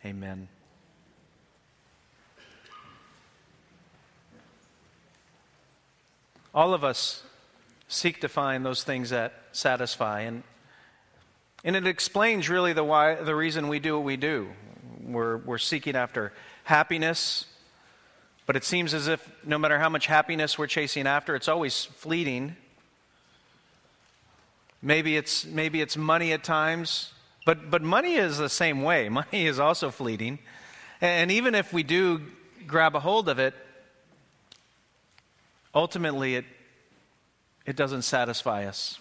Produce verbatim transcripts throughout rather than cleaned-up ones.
Amen. All of us seek to find those things that satisfy, and and it explains really the why, the reason we do what we do. We're we're seeking after happiness, but it seems as if no matter how much happiness we're chasing after, it's always fleeting. Maybe it's maybe it's money at times, but but money is the same way. Money is also fleeting, and even if we do grab a hold of it, ultimately it it doesn't satisfy us.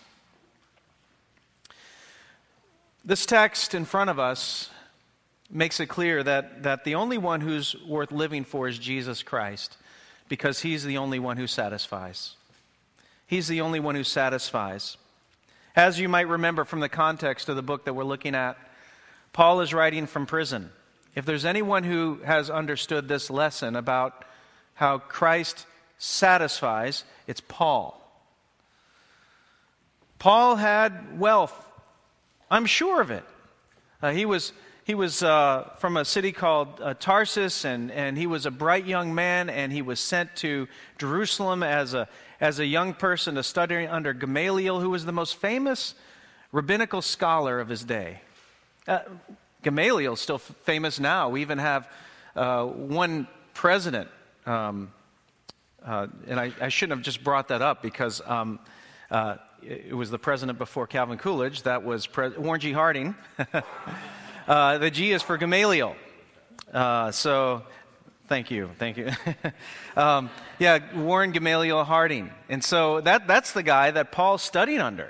This text in front of us makes it clear that, that the only one who's worth living for is Jesus Christ, because he's the only one who satisfies. He's the only one who satisfies. As you might remember from the context of the book that we're looking at, Paul is writing from prison. If there's anyone who has understood this lesson about how Christ satisfies, it's Paul. Paul had wealth. I'm sure of it. Uh, he was he was uh, from a city called uh, Tarsus, and, and he was a bright young man, and he was sent to Jerusalem as a as a young person to study under Gamaliel, who was the most famous rabbinical scholar of his day. Uh, Gamaliel is still f- famous now. We even have uh, one president, um, uh, and I, I shouldn't have just brought that up because um, uh, it was the president before Calvin Coolidge. That was Pre- Warren G. Harding. uh, the G is for Gamaliel. Uh, so, thank you, thank you. um, yeah, Warren Gamaliel Harding. And so that that's the guy that Paul studied under.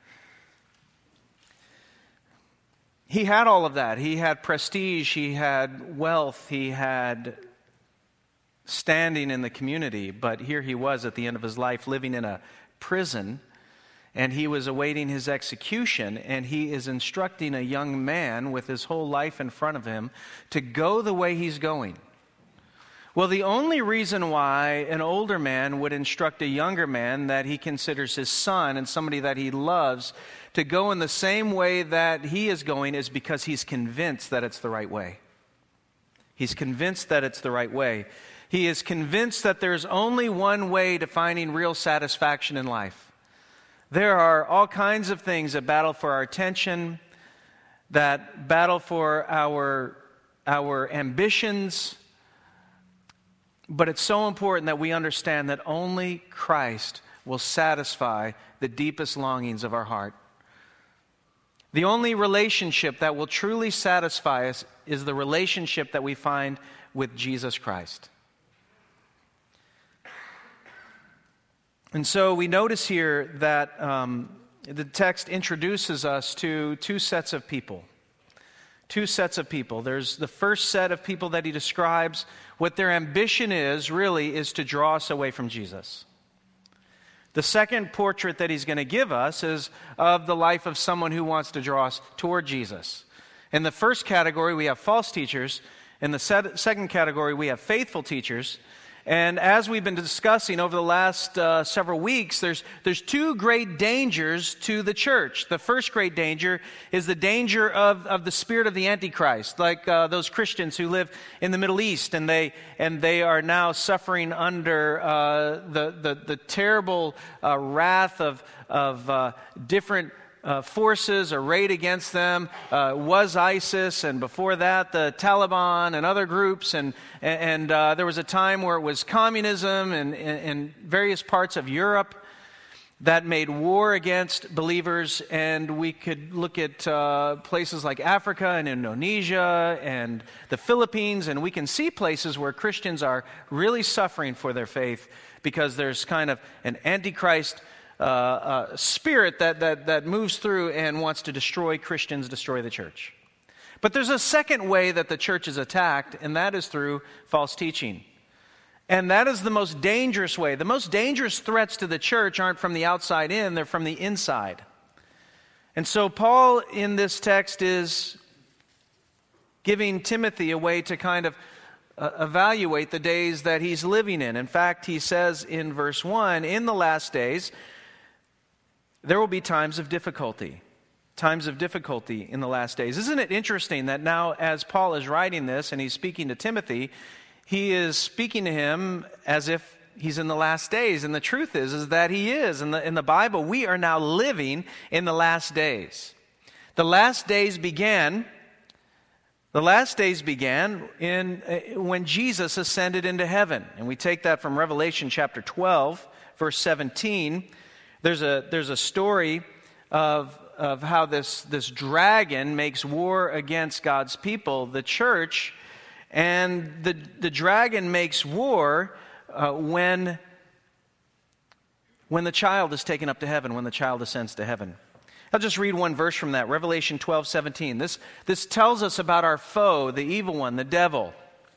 He had all of that. He had prestige, he had wealth, he had standing in the community. But here he was at the end of his life living in a prison, and he was awaiting his execution, and he is instructing a young man with his whole life in front of him to go the way he's going. Well, the only reason why an older man would instruct a younger man that he considers his son and somebody that he loves to go in the same way that he is going is because he's convinced that it's the right way. He's convinced that it's the right way. He is convinced that there's only one way to finding real satisfaction in life. There are all kinds of things that battle for our attention, that battle for our, our ambitions, but it's so important that we understand that only Christ will satisfy the deepest longings of our heart. The only relationship that will truly satisfy us is the relationship that we find with Jesus Christ. And so we notice here that um, the text introduces us to two sets of people. Two sets of people. There's the first set of people that he describes. What their ambition is, really, is to draw us away from Jesus. The second portrait that he's going to give us is of the life of someone who wants to draw us toward Jesus. In the first category, we have false teachers. In the second category, we have faithful teachers. And as we've been discussing over the last uh, several weeks, there's there's two great dangers to the church. The first great danger is the danger of, of the spirit of the Antichrist, like uh, those Christians who live in the Middle East, and they and they are now suffering under uh, the, the the terrible uh, wrath of of uh, different Uh, forces arrayed against them. Uh, was ISIS, and before that the Taliban and other groups, and and uh, there was a time where it was communism in, in, in various parts of Europe that made war against believers. And we could look at uh, places like Africa and Indonesia and the Philippines, and we can see places where Christians are really suffering for their faith because there's kind of an Antichrist Uh, uh, spirit that, that, that moves through and wants to destroy Christians, destroy the church. But there's a second way that the church is attacked, and that is through false teaching. And that is the most dangerous way. The most dangerous threats to the church aren't from the outside in, they're from the inside. And so Paul in this text is giving Timothy a way to kind of uh, evaluate the days that he's living in. In fact, he says in verse one, in the last days, there will be times of difficulty. times of difficulty in the last days. Isn't it interesting that now as Paul is writing this and he's speaking to Timothy, he is speaking to him as if he's in the last days. And the truth is, is that he is. In the, in the Bible, we are now living in the last days. The last days began, the last days began in uh, when Jesus ascended into heaven. And we take that from Revelation chapter twelve, verse seventeen. There's a, there's a story of, of how this, this dragon makes war against God's people, the church. And the, the dragon makes war uh, when, when the child is taken up to heaven, when the child ascends to heaven. I'll just read one verse from that, Revelation twelve seventeen. This, this tells us about our foe, the evil one, the devil.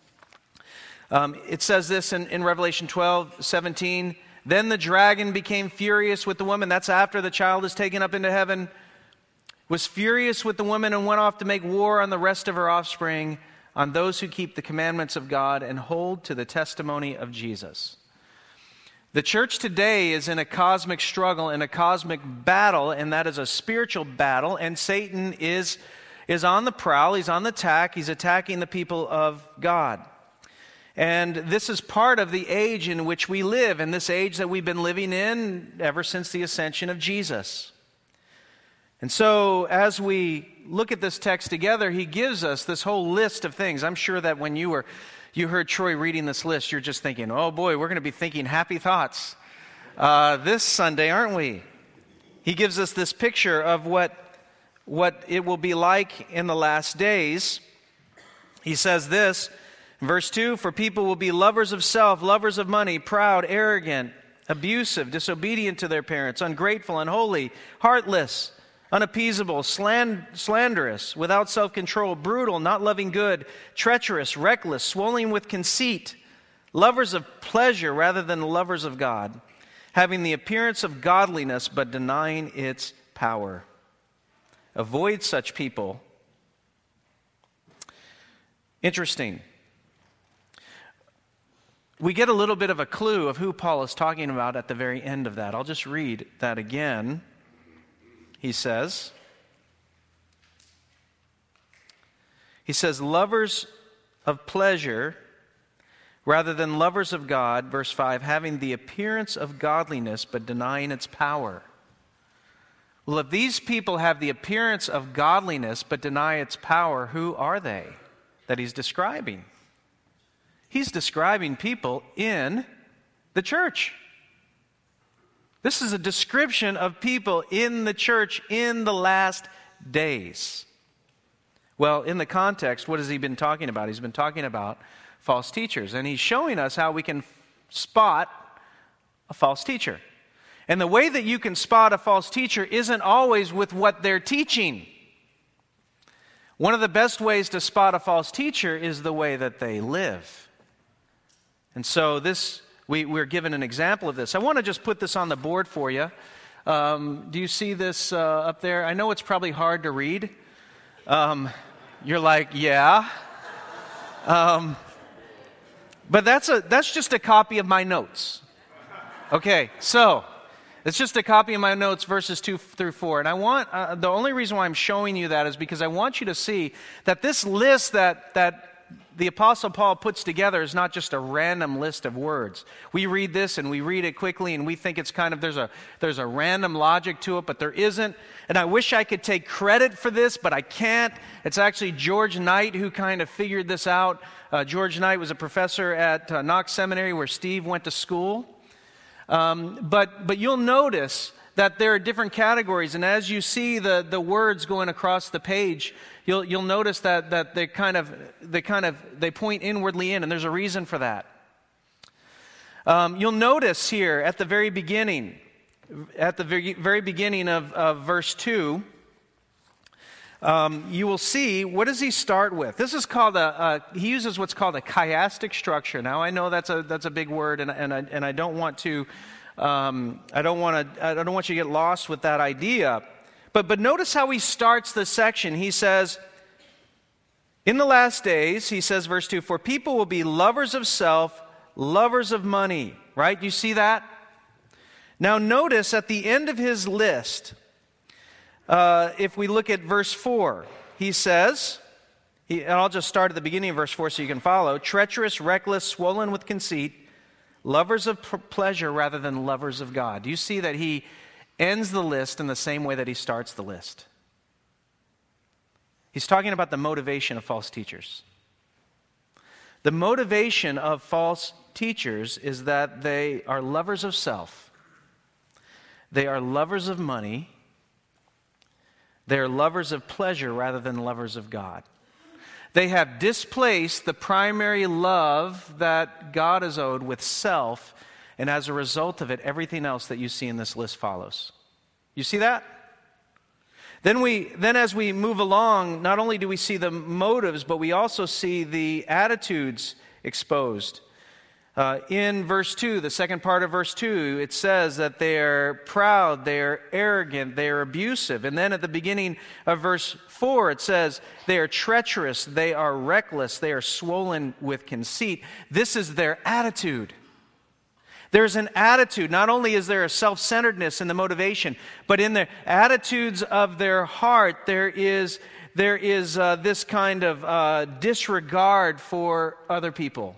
Um, it says this in, in Revelation twelve seventeen. Then the dragon became furious with the woman. That's after the child is taken up into heaven. Was furious with the woman and went off to make war on the rest of her offspring, on those who keep the commandments of God and hold to the testimony of Jesus. The church today is in a cosmic struggle, in a cosmic battle, and that is a spiritual battle, and Satan is, is on the prowl, he's on the attack, he's attacking the people of God. And this is part of the age in which we live, and this age that we've been living in ever since the ascension of Jesus. And so, as we look at this text together, he gives us this whole list of things. I'm sure that when you were you heard Troy reading this list, you're just thinking, oh boy, we're going to be thinking happy thoughts uh, this Sunday, aren't we? He gives us this picture of what, what it will be like in the last days. He says this, in verse two, for people will be lovers of self, lovers of money, proud, arrogant, abusive, disobedient to their parents, ungrateful, unholy, heartless, unappeasable, sland- slanderous, without self-control, brutal, not loving good, treacherous, reckless, swelling with conceit, lovers of pleasure rather than lovers of God, having the appearance of godliness but denying its power. Avoid such people. Interesting. We get a little bit of a clue of who Paul is talking about at the very end of that. I'll just read that again. He says, he says, lovers of pleasure rather than lovers of God, verse five, having the appearance of godliness but denying its power. Well, if these people have the appearance of godliness but deny its power, who are they that he's describing? He's describing people in the church. This is a description of people in the church in the last days. Well, in the context, what has he been talking about? He's been talking about false teachers, and he's showing us how we can spot a false teacher. And the way that you can spot a false teacher isn't always with what they're teaching. One of the best ways to spot a false teacher is the way that they live. And so this... We, we're given an example of this. I want to just put this on the board for you. Um, do you see this uh, up there? I know it's probably hard to read. Um, you're like, yeah. Um, but that's a that's just a copy of my notes. Okay, so it's just a copy of my notes, verses two through four. And I want, uh, the only reason why I'm showing you that is because I want you to see that this list that that the Apostle Paul puts together is not just a random list of words. We read this and we read it quickly and we think it's kind of, there's a there's a random logic to it, but there isn't. And I wish I could take credit for this, but I can't. It's actually George Knight who kind of figured this out. Uh, George Knight was a professor at uh, Knox Seminary where Steve went to school. Um, but but you'll notice that there are different categories, and as you see the, the words going across the page, you'll you'll notice that that they kind of they kind of they point inwardly in, and there's a reason for that. Um, you'll notice here at the very beginning, at the very, very beginning of, of verse two, um, you will see, what does he start with? This is called a, a he uses what's called a chiastic structure. Now I know that's a that's a big word, and and I and I don't want to. Um, I don't want to. I don't want you to get lost with that idea, but but notice how he starts this section. He says, "In the last days," he says, verse two, "for people will be lovers of self, lovers of money." Right? You see that? Now notice at the end of his list, Uh, if we look at verse four, he says, he, and I'll just start at the beginning of verse four so you can follow, treacherous, reckless, swollen with conceit, lovers of p- pleasure rather than lovers of God. Do you see that he ends the list in the same way that he starts the list? He's talking about the motivation of false teachers. The motivation of false teachers is that they are lovers of self. They are lovers of money. They are lovers of pleasure rather than lovers of God. They have displaced the primary love that God is owed with self, and as a result of it, everything else that you see in this list follows. You see that? Then we, then as we move along, not only do we see the motives, but we also see the attitudes exposed. Uh, in verse two, the second part of verse two, it says that they are proud, they are arrogant, they are abusive. And then at the beginning of verse four, it says they are treacherous, they are reckless, they are swollen with conceit. This is their attitude. There's an attitude. Not only is there a self-centeredness in the motivation, but in the attitudes of their heart, there is, there is uh, this kind of uh, disregard for other people.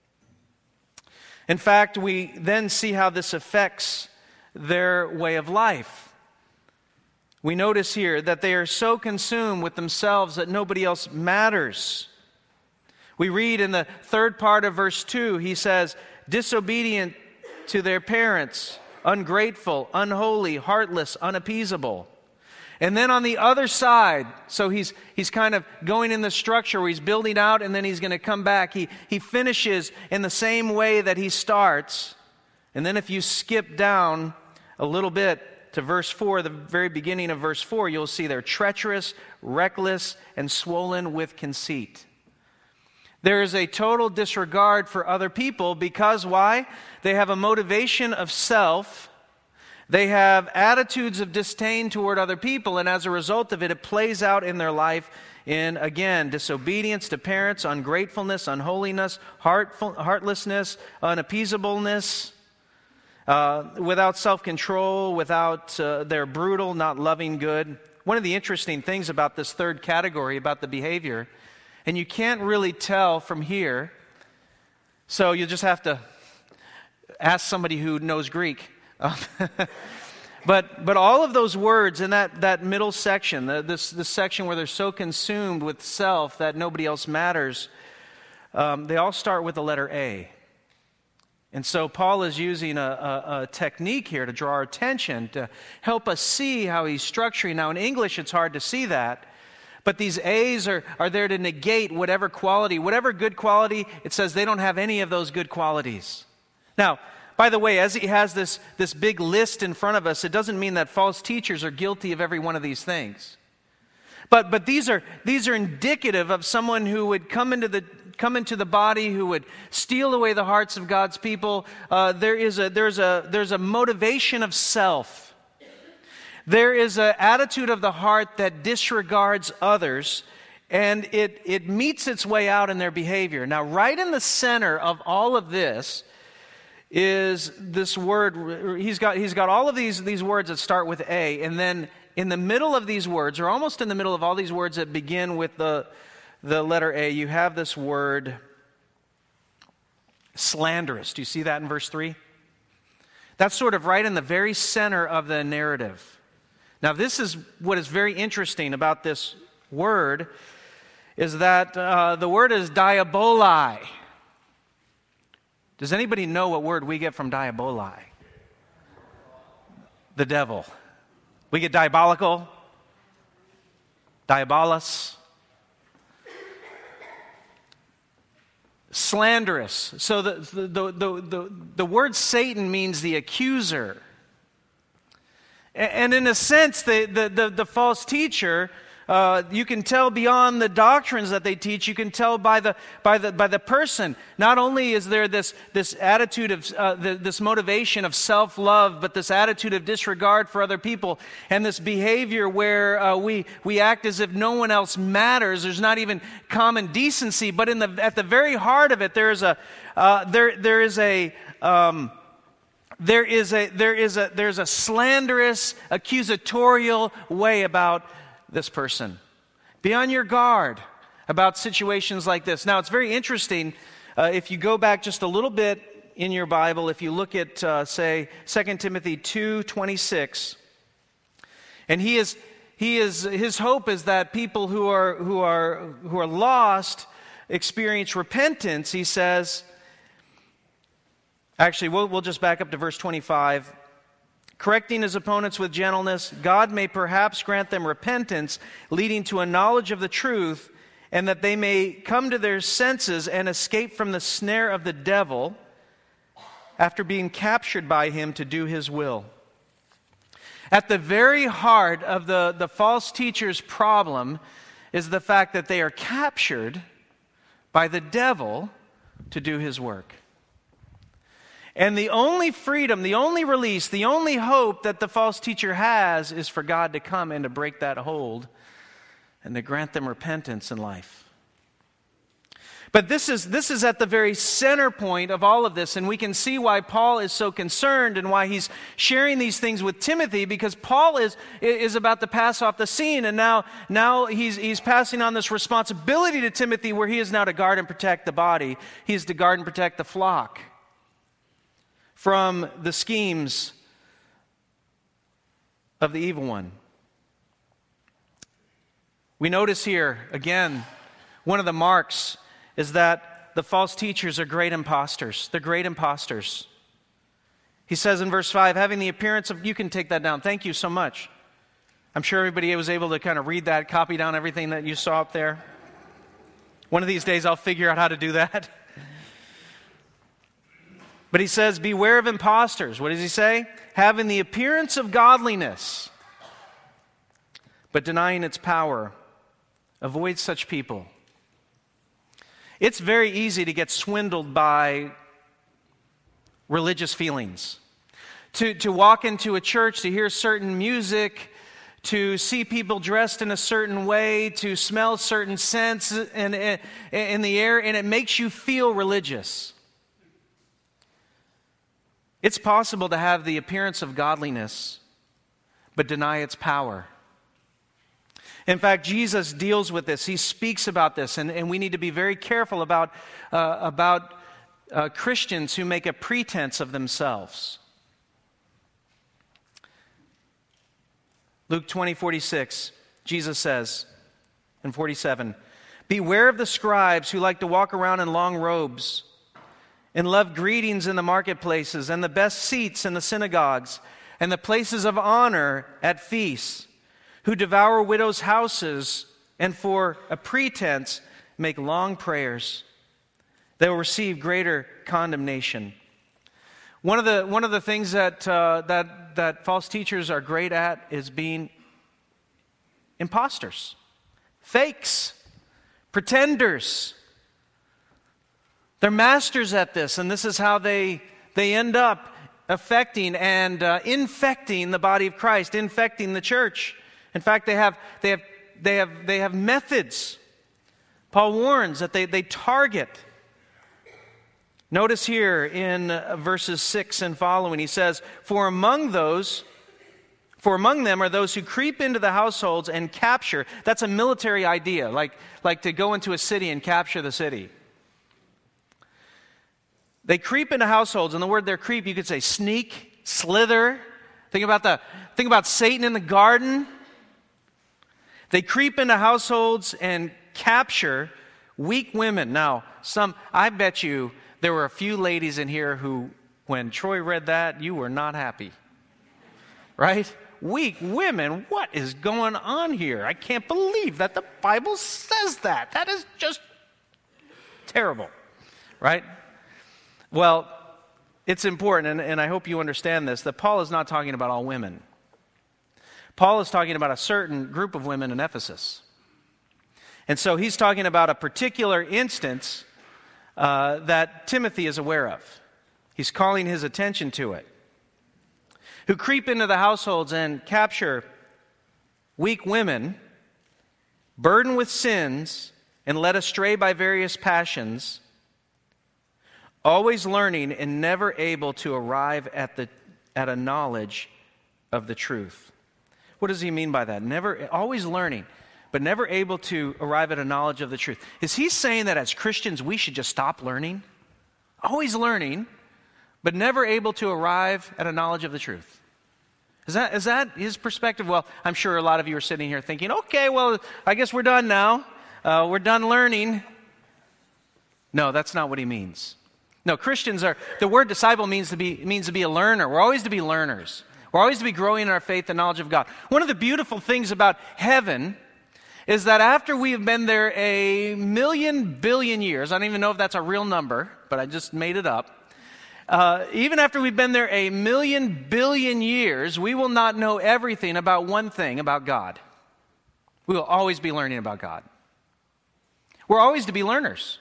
In fact, we then see how this affects their way of life. We notice here that they are so consumed with themselves that nobody else matters. We read in the third part of verse two, he says, disobedient to their parents, ungrateful, unholy, heartless, unappeasable. And then on the other side, so he's he's kind of going in the structure where he's building out and then he's going to come back. He, he finishes in the same way that he starts. And then if you skip down a little bit to verse four, the very beginning of verse four, you'll see they're treacherous, reckless, and swollen with conceit. There is a total disregard for other people because why? They have a motivation of self. They have attitudes of disdain toward other people, and as a result of it, it plays out in their life in, again, disobedience to parents, ungratefulness, unholiness, heartful, heartlessness, unappeasableness, uh, without self-control, without, uh, they're brutal, not loving good. One of the interesting things about this third category, about the behavior, and you can't really tell from here, so you just have to ask somebody who knows Greek. but but all of those words in that, that middle section, the, this, this section where they're so consumed with self that nobody else matters, um, they all start with the letter A. And so Paul is using a, a, a technique here to draw our attention, to help us see how he's structuring. Now in English it's hard to see that, but these A's are, are there to negate whatever quality, whatever good quality, it says they don't have any of those good qualities. Now, by the way, as he has this, this big list in front of us, it doesn't mean that false teachers are guilty of every one of these things. But but these are these are indicative of someone who would come into the come into the body, who would steal away the hearts of God's people. Uh, there is a there's a there's a motivation of self. There is an attitude of the heart that disregards others, and it it meets its way out in their behavior. Now, right in the center of all of this is this word. He's got he's got all of these these words that start with A, and then in the middle of these words, or almost in the middle of all these words that begin with the the letter A, you have this word slanderous. Do you see that in verse three? That's sort of right in the very center of the narrative. Now, this is what is very interesting about this word, is that uh, the word is diaboli. Does anybody know what word we get from diaboli? The devil. We get diabolical, diabolos, slanderous. So the, the, the, the, the word Satan means the accuser. And in a sense, the, the, the, the false teacher, uh, you can tell beyond the doctrines that they teach, you can tell by the by the by the person. Not only is there this this attitude of uh, the, this motivation of self-love, but this attitude of disregard for other people, and this behavior where uh, we we act as if no one else matters. There's not even common decency. But in the at the very heart of it, there is a uh, there there is a um, there is a there is a there's a slanderous, accusatorial way about this person. Be on your guard about situations like this. Now, it's very interesting uh, if you go back just a little bit in your Bible, if you look at, uh, say, Second Timothy two twenty-six, and he is he is his hope is that people who are who are who are lost experience repentance. He says, actually, we'll we'll just back up to verse twenty-five. Correcting his opponents with gentleness, God may perhaps grant them repentance, leading to a knowledge of the truth, and that they may come to their senses and escape from the snare of the devil after being captured by him to do his will. At the very heart of the, the false teacher's problem is the fact that they are captured by the devil to do his work. And the only freedom, the only release, the only hope that the false teacher has is for God to come and to break that hold and to grant them repentance in life. But this is this is at the very center point of all of this, and we can see why Paul is so concerned and why he's sharing these things with Timothy, because Paul is is about to pass off the scene, and now now he's he's passing on this responsibility to Timothy, where he is now to guard and protect the body. He is to guard and protect the flock from the schemes of the evil one. We notice here, again, one of the marks is that the false teachers are great imposters. They're great imposters. He says in verse five, having the appearance of... You can take that down. Thank you so much. I'm sure everybody was able to kind of read that, copy down everything that you saw up there. One of these days I'll figure out how to do that. But he says, beware of imposters. What does he say? Having the appearance of godliness, but denying its power. Avoid such people. It's very easy to get swindled by religious feelings. To, to walk into a church, to hear certain music, to see people dressed in a certain way, to smell certain scents in, in, in the air, and it makes you feel religious. It's possible to have the appearance of godliness, but deny its power. In fact, Jesus deals with this. He speaks about this, and, and we need to be very careful about, uh, about uh, Christians who make a pretense of themselves. Luke twenty forty-six, Jesus says in forty-seven, beware of the scribes who like to walk around in long robes and love greetings in the marketplaces and the best seats in the synagogues and the places of honor at feasts, who devour widows' houses and for a pretense make long prayers. They will receive greater condemnation. One of the one of the things that uh, that that false teachers are great at is being imposters, fakes, pretenders. They're masters at this, and this is how they they end up affecting and uh, infecting the body of Christ, infecting the church. In fact, they have they have they have they have methods. Paul warns that they, they target. Notice here in verses six and following, he says, For among those, for among them are those who creep into the households and capture. That's a military idea, like, like to go into a city and capture the city. They creep into households, and the word there, creep, you could say sneak, slither. Think about the think about Satan in the garden. They creep into households and capture weak women. Now, some I bet you there were a few ladies in here who, when Troy read that, you were not happy. Right? Weak women, what is going on here? I can't believe that the Bible says that. That is just terrible. Right? Well, it's important, and, and I hope you understand this, that Paul is not talking about all women. Paul is talking about a certain group of women in Ephesus. And so he's talking about a particular instance uh, that Timothy is aware of. He's calling his attention to it. Who creep into the households and capture weak women, burdened with sins, and led astray by various passions, always learning and never able to arrive at the at a knowledge of the truth. What does he mean by that? Never, always learning, but never able to arrive at a knowledge of the truth. Is he saying that as Christians we should just stop learning? Always learning, but never able to arrive at a knowledge of the truth. Is that, is that his perspective? Well, I'm sure a lot of you are sitting here thinking, okay, well, I guess we're done now. Uh, we're done learning. No, that's not what he means. No, Christians are, the word disciple means to be means to be a learner. We're always to be learners. We're always to be growing in our faith and knowledge of God. One of the beautiful things about heaven is that after we have been there a million billion years, I don't even know if that's a real number, but I just made it up. Uh, even after we've been there a million billion years, we will not know everything about one thing about God. We will always be learning about God. We're always to be learners.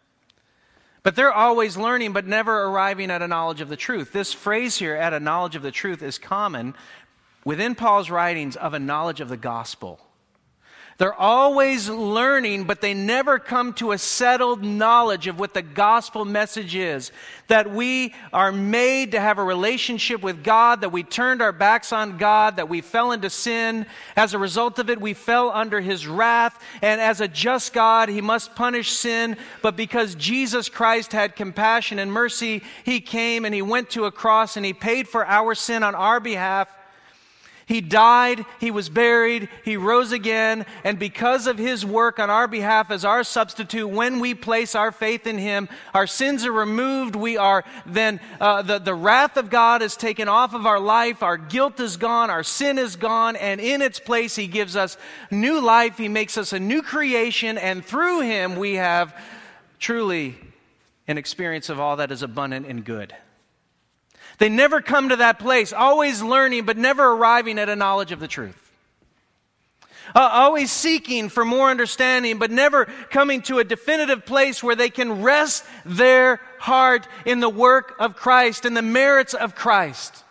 But they're always learning, but never arriving at a knowledge of the truth. This phrase here, at a knowledge of the truth, is common within Paul's writings of a knowledge of the gospel. They're always learning, but they never come to a settled knowledge of what the gospel message is. That we are made to have a relationship with God, that we turned our backs on God, that we fell into sin. As a result of it, we fell under His wrath. And as a just God, He must punish sin. But because Jesus Christ had compassion and mercy, He came and He went to a cross and He paid for our sin on our behalf. He died, He was buried, He rose again, and because of His work on our behalf as our substitute, when we place our faith in Him, our sins are removed. We are then, uh, the, the wrath of God is taken off of our life, our guilt is gone, our sin is gone, and in its place He gives us new life, He makes us a new creation, and through Him we have truly an experience of all that is abundant and good. They never come to that place, always learning, but never arriving at a knowledge of the truth. Uh, always seeking for more understanding, but never coming to a definitive place where they can rest their heart in the work of Christ and the merits of Christ.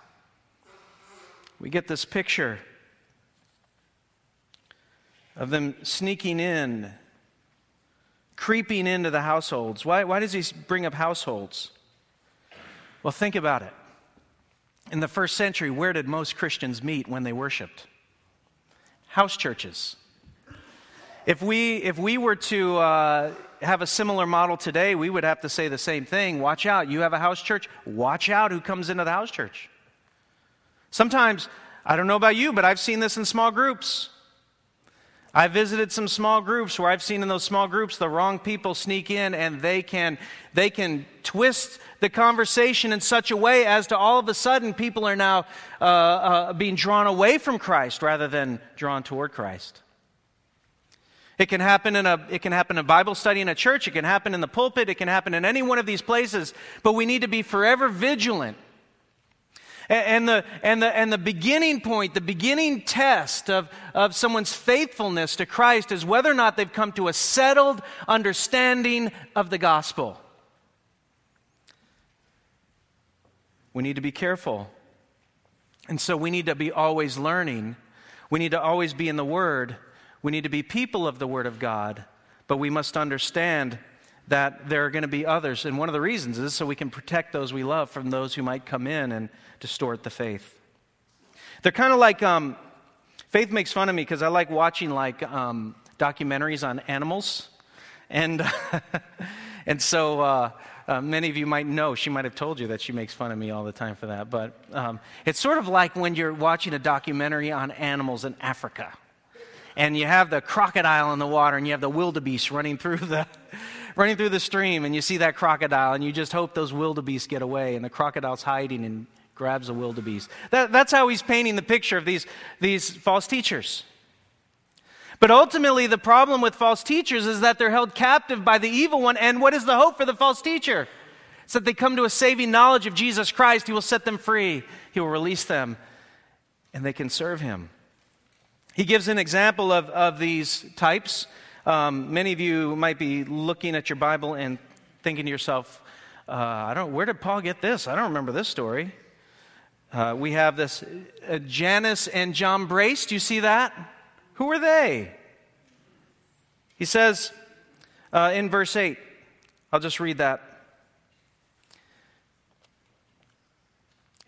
We get this picture of them sneaking in, creeping into the households. Why, why does he bring up households? Well, think about it. In the first century, where did most Christians meet when they worshiped? House churches. If we if we were to uh, have a similar model today, we would have to say the same thing. Watch out, you have a house church? Watch out who comes into the house church. Sometimes, I don't know about you, but I've seen this in small groups. I visited some small groups where I've seen in those small groups the wrong people sneak in and they can they can twist the conversation in such a way as to all of a sudden people are now uh, uh, being drawn away from Christ rather than drawn toward Christ. It can happen in a it can happen in a Bible study in a church. It can happen in the pulpit. It can happen in any one of these places. But we need to be forever vigilant. And the, and, the, and the beginning point, the beginning test of, of someone's faithfulness to Christ is whether or not they've come to a settled understanding of the gospel. We need to be careful. And so we need to be always learning. We need to always be in the Word. We need to be people of the Word of God. But we must understand that there are going to be others. And one of the reasons is so we can protect those we love from those who might come in and distort the faith. They're kind of like, um, Faith makes fun of me because I like watching like um, documentaries on animals. And and so uh, uh, many of you might know, she might have told you that she makes fun of me all the time for that. But um, it's sort of like when you're watching a documentary on animals in Africa. And you have the crocodile in the water and you have the wildebeest running through the... running through the stream, and you see that crocodile, and you just hope those wildebeest get away, and the crocodile's hiding and grabs a wildebeest. That, that's how he's painting the picture of these, these false teachers. But ultimately, the problem with false teachers is that they're held captive by the evil one, and what is the hope for the false teacher? It's that they come to a saving knowledge of Jesus Christ. He will set them free. He will release them, and they can serve Him. He gives an example of, of these types. Um, many of you might be looking at your Bible and thinking to yourself, uh, I don't. Where did Paul get this? I don't remember this story. Uh, we have this uh, Jannes and Jambres. Do you see that? Who are they? He says uh, in verse eight, I'll just read that.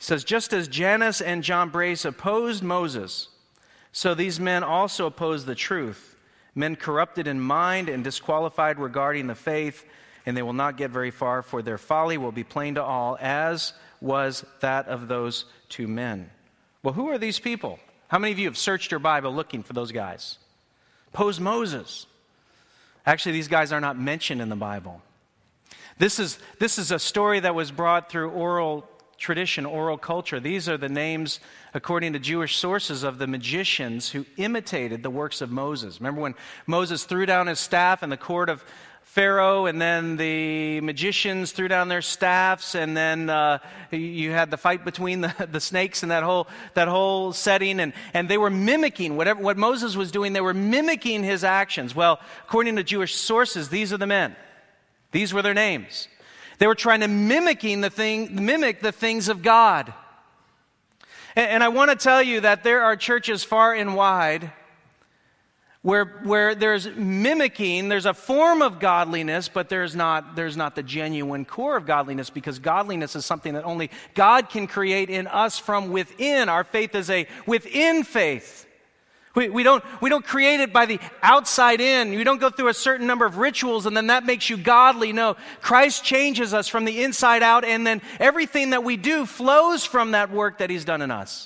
He says, just as Jannes and Jambres opposed Moses, so these men also oppose the truth. Men corrupted in mind and disqualified regarding the faith, and they will not get very far, for their folly will be plain to all, as was that of those two men. Well, who are these people? How many of you have searched your Bible looking for those guys? Oppose Moses. Actually, these guys are not mentioned in the Bible. This is, this is a story that was brought through oral tradition, oral culture. These are the names, according to Jewish sources, of the magicians who imitated the works of Moses. Remember when Moses threw down his staff in the court of Pharaoh, and then the magicians threw down their staffs, and then uh, you had the fight between the, the snakes and that whole that whole setting, and, and they were mimicking whatever what Moses was doing. They were mimicking his actions. Well, according to Jewish sources, these are the men. These were their names. They were trying to mimicking the thing, mimic the things of God. And, and I want to tell you that there are churches far and wide Where, where there's mimicking, there's a form of godliness, but there's not, there's not the genuine core of godliness, because godliness is something that only God can create in us from within. Our faith is a within faith. We, we, don't, we don't create it by the outside in. You don't go through a certain number of rituals and then that makes you godly. No, Christ changes us from the inside out, and then everything that we do flows from that work that He's done in us.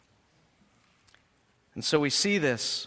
And so we see this.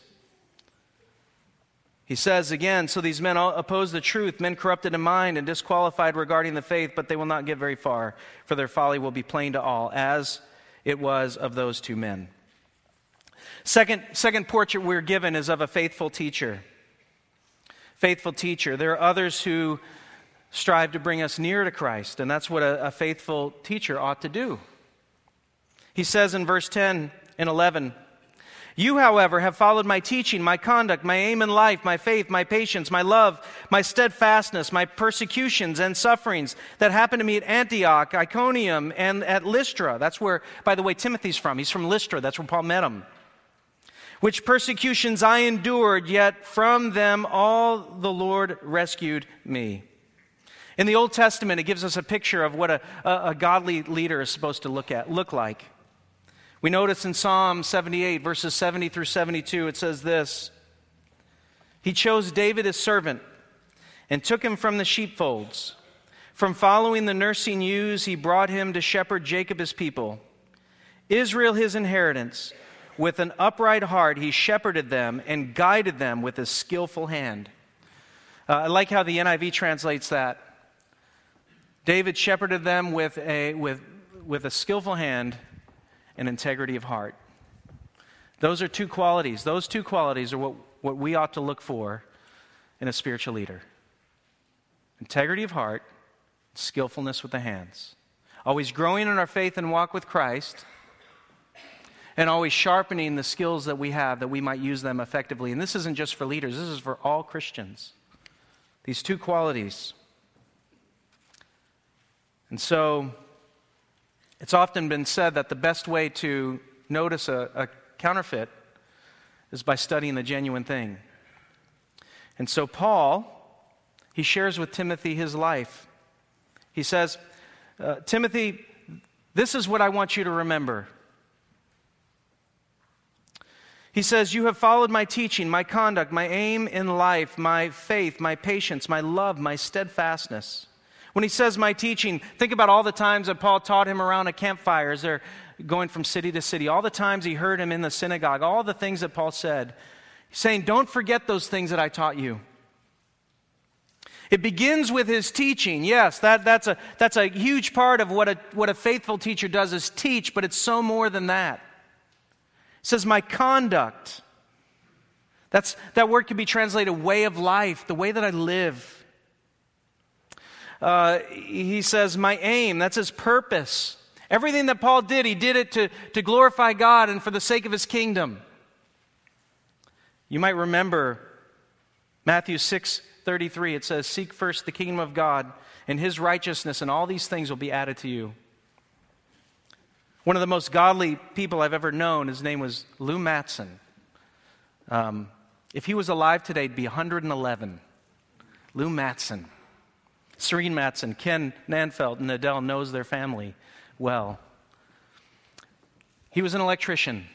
He says again, so these men oppose the truth, men corrupted in mind and disqualified regarding the faith, but they will not get very far, for their folly will be plain to all, as it was of those two men. Second, second portrait we're given is of a faithful teacher. Faithful teacher. There are others who strive to bring us near to Christ, and that's what a, a faithful teacher ought to do. He says in verse ten and eleven, you, however, have followed my teaching, my conduct, my aim in life, my faith, my patience, my love, my steadfastness, my persecutions and sufferings that happened to me at Antioch, Iconium, and at Lystra. That's where, by the way, Timothy's from. He's from Lystra. That's where Paul met him. Which persecutions I endured, yet from them all the Lord rescued me. In the Old Testament, it gives us a picture of what a, a, a godly leader is supposed to look at, look like. We notice in Psalm seventy-eight, verses seventy through seventy-two, it says this: He chose David his servant and took him from the sheepfolds. From following the nursing ewes, he brought him to shepherd Jacob his people, Israel his inheritance. With an upright heart he shepherded them and guided them with his skillful hand. Uh, I like how the N I V translates that. David shepherded them with a, with, with a skillful hand and integrity of heart. Those are two qualities. Those two qualities are what, what we ought to look for in a spiritual leader. Integrity of heart, skillfulness with the hands. Always growing in our faith and walk with Christ, and always sharpening the skills that we have that we might use them effectively. And this isn't just for leaders, this is for all Christians. These two qualities. And so, it's often been said that the best way to notice a, a counterfeit is by studying the genuine thing. And so Paul, he shares with Timothy his life. He says, uh, Timothy, this is what I want you to remember. He says, you have followed my teaching, my conduct, my aim in life, my faith, my patience, my love, my steadfastness. When he says my teaching, think about all the times that Paul taught him around a campfire as they're going from city to city. All the times he heard him in the synagogue. All the things that Paul said. He's saying, don't forget those things that I taught you. It begins with his teaching. Yes, that, that's, a, that's a huge part of what a, what a faithful teacher does is teach, but it's so more than that. It says my conduct. That's, that word could be translated way of life, the way that I live. Uh, he says my aim, that's his purpose. Everything that Paul did, he did it to, to glorify God and for the sake of His kingdom. You might remember Matthew six thirty-three. It says, seek first the kingdom of God and His righteousness, and all these things will be added to you. One of the most godly people I've ever known, his name was Lou Matson. Um, if he was alive today, he'd be one hundred eleven. Lou Matson. Serene Matson, Ken Nanfeld, and Adele knows their family well. He was an electrician.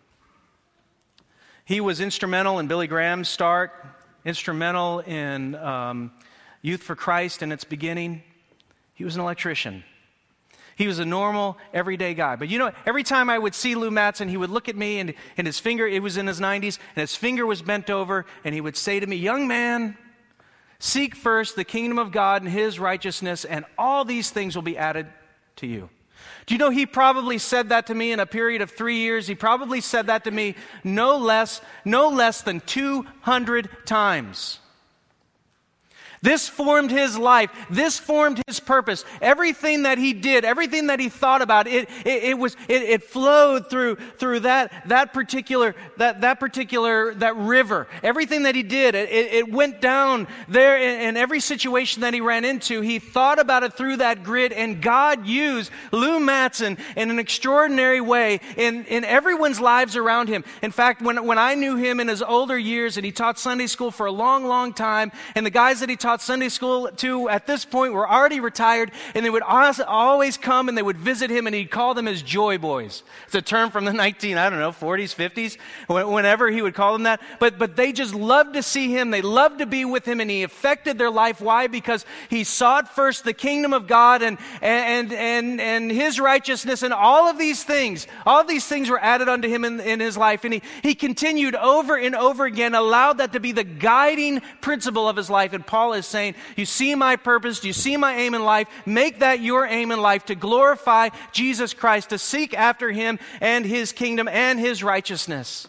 He was instrumental in Billy Graham's start, instrumental in um, Youth for Christ in its beginning. He was an electrician. He was a normal, everyday guy. But you know, every time I would see Lou Mattson, he would look at me, and, and his finger, it was in his nineties, and his finger was bent over, and he would say to me, "Young man, seek first the kingdom of God and His righteousness, and all these things will be added to you." Do you know he probably said that to me in a period of three years? He probably said that to me no less, no less than two hundred times. This formed his life. This formed his purpose. Everything that he did, everything that he thought about, it it, it was it, it flowed through through that that particular that that particular that river. Everything that he did, it, it went down there in, in every situation that he ran into. He thought about it through that grid, and God used Lou Mattson in an extraordinary way in, in everyone's lives around him. In fact, when when I knew him in his older years, and he taught Sunday school for a long, long time, and the guys that he taught Sunday school to at this point were already retired, and they would always come and they would visit him, and he'd call them his joy boys. It's a term from the nineteen, I don't know, forties, fifties, whenever he would call them that. But but they just loved to see him. They loved to be with him, and he affected their life. Why? Because he sought first the kingdom of God and and and and His righteousness, and all of these things, all of these things were added unto him in, in his life. And he, he continued over and over again, allowed that to be the guiding principle of his life. And Paul is saying, you see my purpose, you see my aim in life, make that your aim in life, to glorify Jesus Christ, to seek after Him and His kingdom and His righteousness.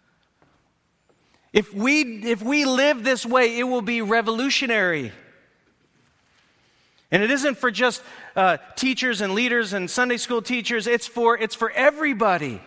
If we, if we live this way, it will be revolutionary. And it isn't for just uh, teachers and leaders and Sunday school teachers, it's for, it's for everybody.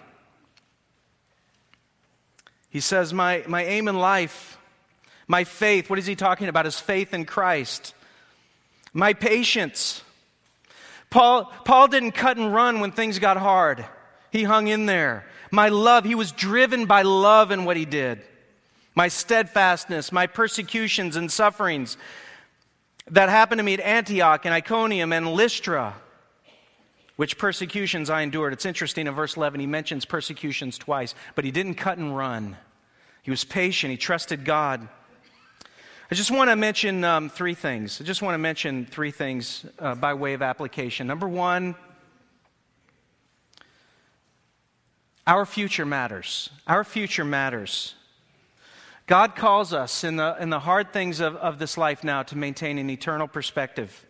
He says, my, my aim in life, my faith, what is he talking about? His faith in Christ. My patience. Paul, Paul didn't cut and run when things got hard. He hung in there. My love, he was driven by love in what he did. My steadfastness, my persecutions and sufferings that happened to me at Antioch and Iconium and Lystra, which persecutions I endured. It's interesting, in verse eleven, he mentions persecutions twice, but he didn't cut and run. He was patient. He trusted God. I just want to mention um, three things. I just want to mention three things uh, by way of application. Number one, our future matters. Our future matters. God calls us in the, in the hard things of, of this life now to maintain an eternal perspective.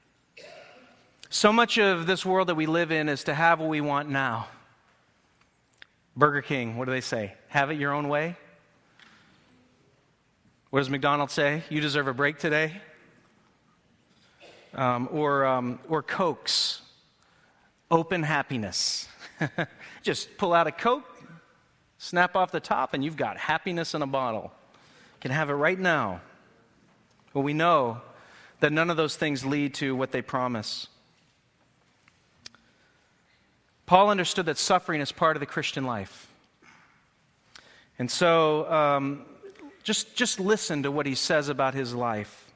So much of this world that we live in is to have what we want now. Burger King, what do they say? Have it your own way? What does McDonald's say? You deserve a break today? Um, or, um, or Cokes, open happiness. Just pull out a Coke, snap off the top, and you've got happiness in a bottle. You can have it right now. Well, we know that none of those things lead to what they promise. Paul understood that suffering is part of the Christian life. And so, um, Just, just listen to what he says about his life.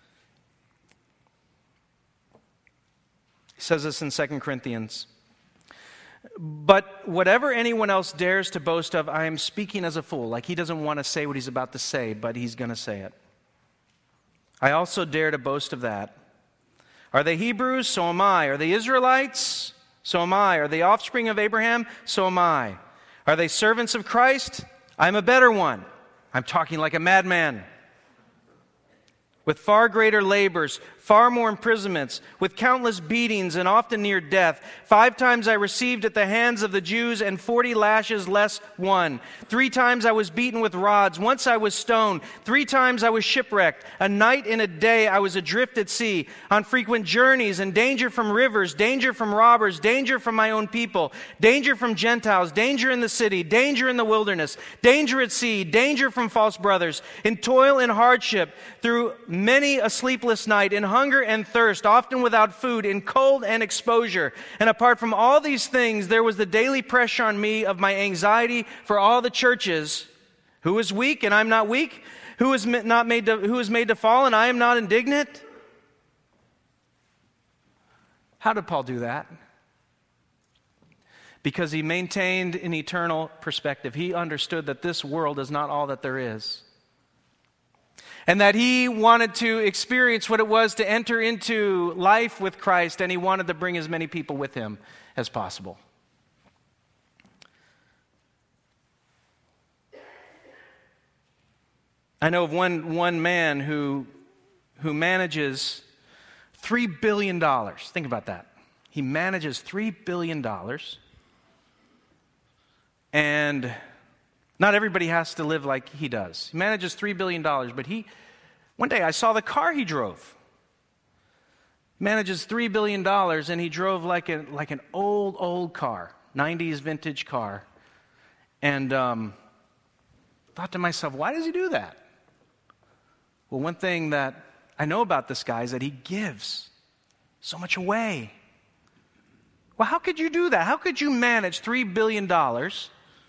He says this in Second Corinthians. But whatever anyone else dares to boast of, I am speaking as a fool. Like he doesn't want to say what he's about to say, but he's going to say it. I also dare to boast of that. Are they Hebrews? So am I. Are they Israelites? So am I. Are they offspring of Abraham? So am I. Are they servants of Christ? I'm a better one. I'm talking like a madman. With far greater labors, far more imprisonments, with countless beatings and often near death. Five times I received at the hands of the Jews, and forty lashes less one. Three times I was beaten with rods. Once I was stoned. Three times I was shipwrecked. A night and a day I was adrift at sea, on frequent journeys, and danger from rivers, danger from robbers, danger from my own people, danger from Gentiles, danger in the city, danger in the wilderness, danger at sea, danger from false brothers, in toil and hardship, through many a sleepless night, in hunger and thirst, often without food, in cold and exposure. And apart from all these things, there was the daily pressure on me of my anxiety for all the churches. Who is weak and I'm not weak? Who is not made to, who is made to fall and I am not indignant? How did Paul do that? because he maintained an eternal perspective. He understood that this world is not all that there is. And that he wanted to experience what it was to enter into life with Christ, and he wanted to bring as many people with him as possible. I know of one, one man who, who manages three billion dollars. Think about that. He manages three billion dollars. And not everybody has to live like he does. He manages three billion dollars, but he, one day I saw the car he drove. He manages three billion dollars, and he drove like, a, like an old, old car, nineties vintage car. And um, thought to myself, why does he do that? Well, one thing that I know about this guy is that he gives so much away. Well, how could you do that? How could you manage three billion dollars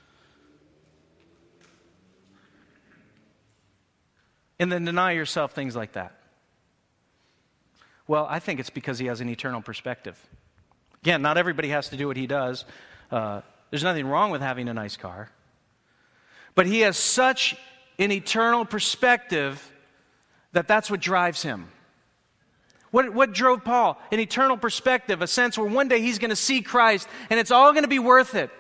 and then deny yourself things like that? Well, I think it's because he has an eternal perspective. Again, not everybody has to do what he does. Uh, there's nothing wrong with having a nice car. But he has such an eternal perspective that that's what drives him. What, what drove Paul? An eternal perspective, a sense where one day he's going to see Christ and it's all going to be worth it.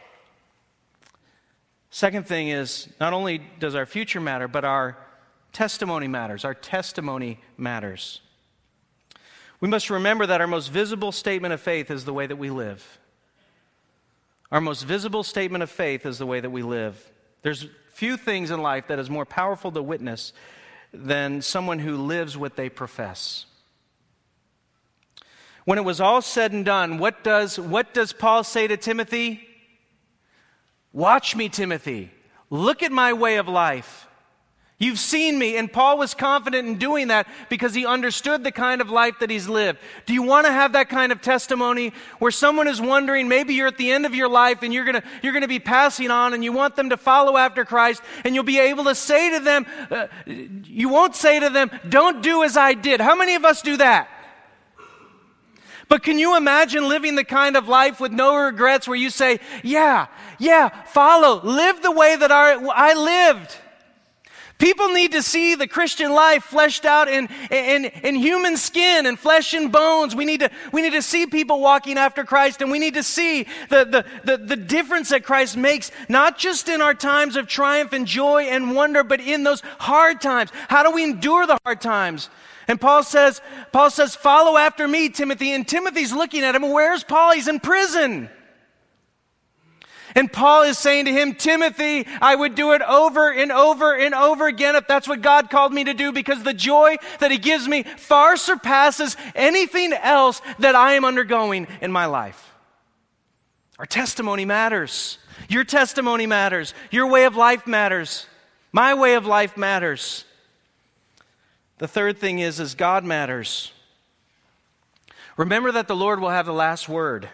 Second thing is, not only does our future matter, but our testimony matters. Our testimony matters. We must remember that our most visible statement of faith is the way that we live. Our most visible statement of faith is the way that we live. There's few things in life that is more powerful to witness than someone who lives what they profess. When it was all said and done, what does, what does Paul say to Timothy? Watch me, Timothy. Look at my way of life. You've seen me. And Paul was confident in doing that because he understood the kind of life that he's lived. Do you want to have that kind of testimony where someone is wondering, maybe you're at the end of your life and you're going to you're going to be passing on and you want them to follow after Christ, and you'll be able to say to them, uh, you won't say to them, don't do as I did. How many of us do that? But can you imagine living the kind of life with no regrets where you say, yeah, yeah, follow, live the way that I, I lived. People need to see the Christian life fleshed out in, in, in human skin and flesh and bones. We need to, we need to see people walking after Christ, and we need to see the, the, the, the difference that Christ makes, not just in our times of triumph and joy and wonder, but in those hard times. How do we endure the hard times? And Paul says, Paul says, follow after me, Timothy. And Timothy's looking at him. Where's Paul? He's in prison. And Paul is saying to him, Timothy, I would do it over and over and over again if that's what God called me to do, because the joy that he gives me far surpasses anything else that I am undergoing in my life. Our testimony matters. Your testimony matters. Your way of life matters. My way of life matters. The third thing is, is God matters. Remember that the Lord will have the last word.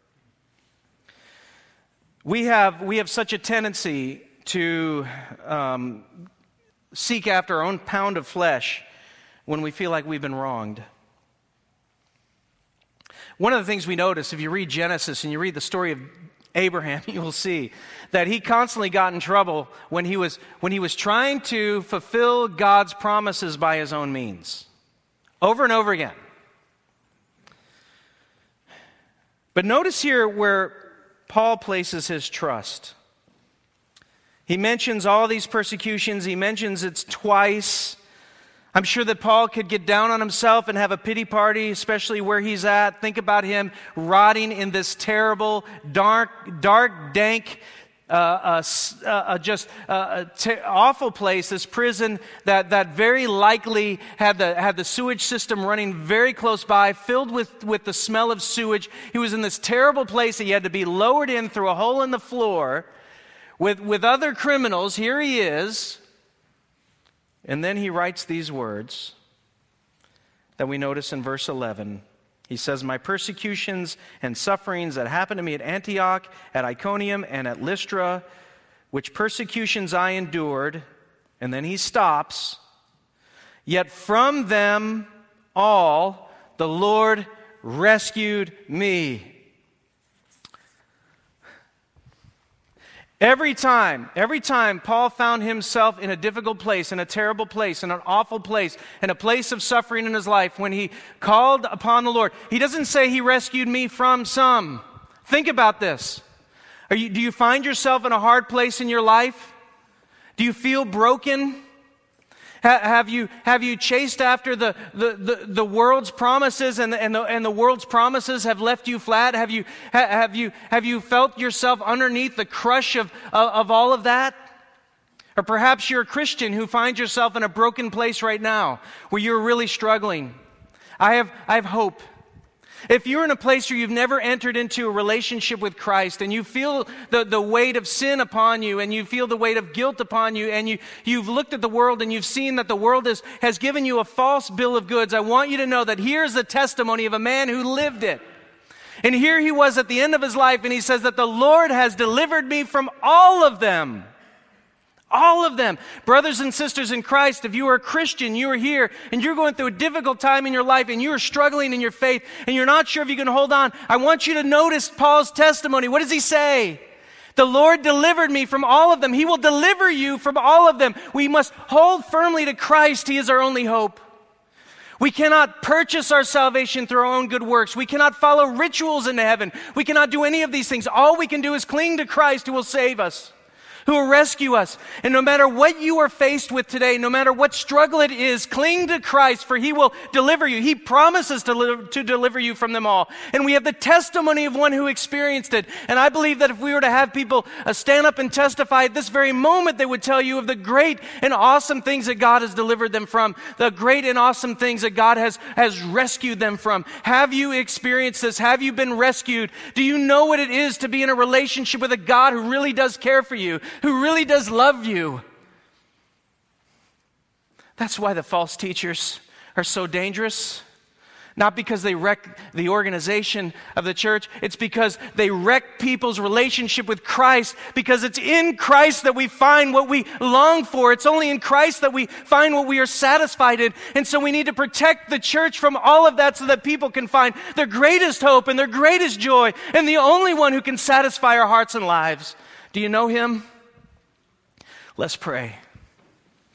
We have, we have such a tendency to um, seek after our own pound of flesh when we feel like we've been wronged. One of the things we notice, if you read Genesis and you read the story of Abraham, you will see that he constantly got in trouble when he was, when he was trying to fulfill God's promises by his own means. Over and over again. But notice here where Paul places his trust. He mentions all these persecutions. He mentions it twice. I'm sure that Paul could get down on himself and have a pity party, especially where he's at. Think about him rotting in this terrible, dark, dark, dank, uh, uh, uh, just uh, t- awful place, this prison that, that very likely had the, had the sewage system running very close by, filled with, with the smell of sewage. He was in this terrible place that he had to be lowered in through a hole in the floor with, with other criminals. Here he is. And then he writes these words that we notice in verse eleven. He says, my persecutions and sufferings that happened to me at Antioch, at Iconium, and at Lystra, which persecutions I endured, and then he stops, yet from them all the Lord rescued me. Every time, every time Paul found himself in a difficult place, in a terrible place, in an awful place, in a place of suffering in his life, when he called upon the Lord, he doesn't say he rescued me from some. Think about this. Are you, do you find yourself in a hard place in your life? Do you feel broken? Ha, have you have you chased after the, the, the, the world's promises and the, and, the, and the world's promises have left you flat? Have you ha, have you have you felt yourself underneath the crush of, of, of all of that? Or perhaps you're a Christian who finds yourself in a broken place right now where you're really struggling. I have I have hope. If you're in a place where you've never entered into a relationship with Christ and you feel the, the weight of sin upon you and you feel the weight of guilt upon you and you, you've looked at the world and you've seen that the world is, has given you a false bill of goods, I want you to know that here's the testimony of a man who lived it. And here he was at the end of his life and he says that the Lord has delivered me from all of them. All of them. Brothers and sisters in Christ, if you are a Christian, you are here, and you're going through a difficult time in your life, and you are struggling in your faith, and you're not sure if you can hold on, I want you to notice Paul's testimony. What does he say? The Lord delivered me from all of them. He will deliver you from all of them. We must hold firmly to Christ. He is our only hope. We cannot purchase our salvation through our own good works. We cannot follow rituals into heaven. We cannot do any of these things. All we can do is cling to Christ who will save us, who will rescue us. And no matter what you are faced with today, no matter what struggle it is, cling to Christ, for He will deliver you. He promises to, li- to deliver you from them all. And we have the testimony of one who experienced it. And I believe that if we were to have people uh, stand up and testify at this very moment, they would tell you of the great and awesome things that God has delivered them from, the great and awesome things that God has, has rescued them from. Have you experienced this? Have you been rescued? Do you know what it is to be in a relationship with a God who really does care for you, who really does love you? That's why the false teachers are so dangerous. Not because they wreck the organization of the church. It's because they wreck people's relationship with Christ, because it's in Christ that we find what we long for. It's only in Christ that we find what we are satisfied in. And so we need to protect the church from all of that so that people can find their greatest hope and their greatest joy and the only one who can satisfy our hearts and lives. Do you know Him? Let's pray.